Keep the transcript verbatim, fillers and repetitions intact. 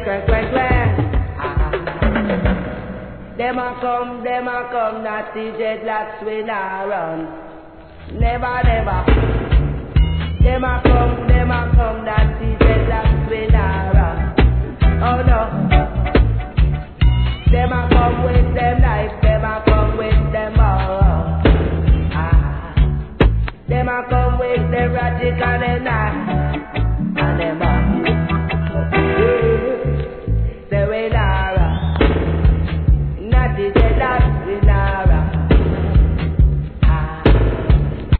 quack, quack, quack. Ah. Them a come, them a come, not the dreadlocks we not run. Never, never. Them a come, them a come, not the dreadlocks we not run. Oh no. Them a come with them knife, them a come with them all. Ah. Them a come with them radical and knife.